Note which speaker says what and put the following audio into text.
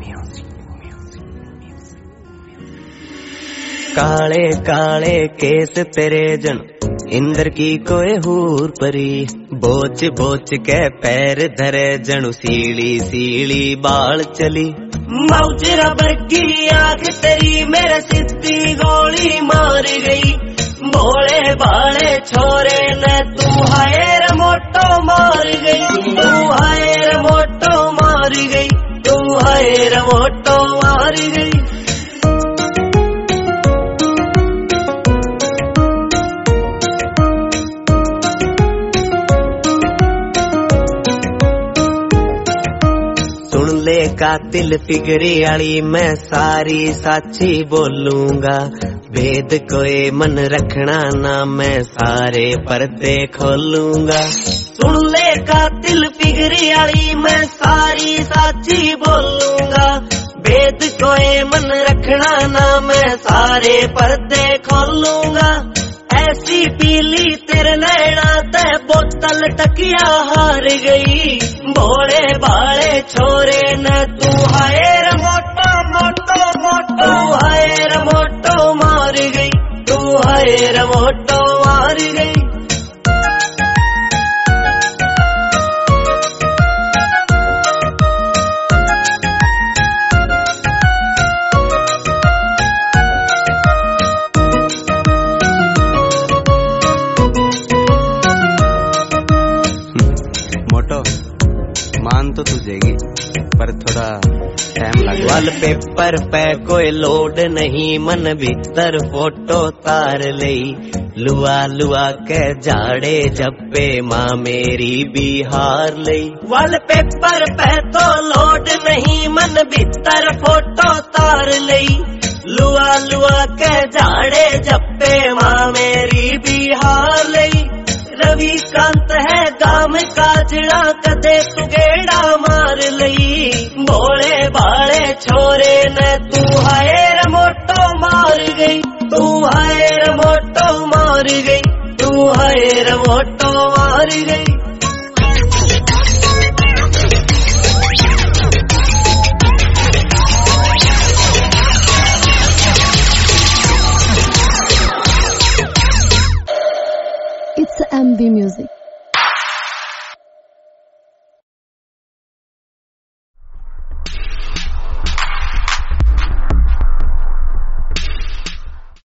Speaker 1: काले काले केस तेरे जन इंद्र की कोई हूर परी, बोच बोच के पैर धरे जनु सीली सीली बाल चली। मौज रबर की आंख तेरी मेरे सिद्धी गोली मार गई, भोले भाले छोरे ने तू हायर मोटो मार गई, तू हायर मोटो मार गई, तू हायर मोटो मार गई। सुन ले कातिल फिगरी आली मैं सारी साची बोलूंगा, भेद कोई मन रखना ना मैं सारे पर्दे खोलूंगा। सुन ले कातिल फिगरी आली मैं सारी साची बोलूंगा, भेद कोई मन रखना ना मैं सारे पर्दे खोलूंगा। ऐसी पीली तेरे नैना ते बोतल तकिया हार गई, भोले भाले छोरे न तू हायर मोटो मोटो मोटो हायर मोटो मार गई, तू हायर मोटो मार गई।
Speaker 2: मान तो तुझेगी पर थोड़ा टाइम लगेगा।
Speaker 1: वाल पेपर पे कोई लोड नहीं, मन भीतर फोटो तार लई, लुआ लुआ के जाड़े जप्पे माँ मेरी बिहार लई। वाल पेपर पे तो लोड नहीं, मन भीतर फोटो तार लई, लुआ लुआ के जाड़े जप्पे माँ मेरी बिहार लई। रविकांत है गाम काजड़ा कदे तू गेड़ा मार लई, भोले भाले छोरे ने तू हायर मोटो मार गई, तू हायर मोटो मार गई, तू हायर मोटो मार गई।
Speaker 3: It's MV Music.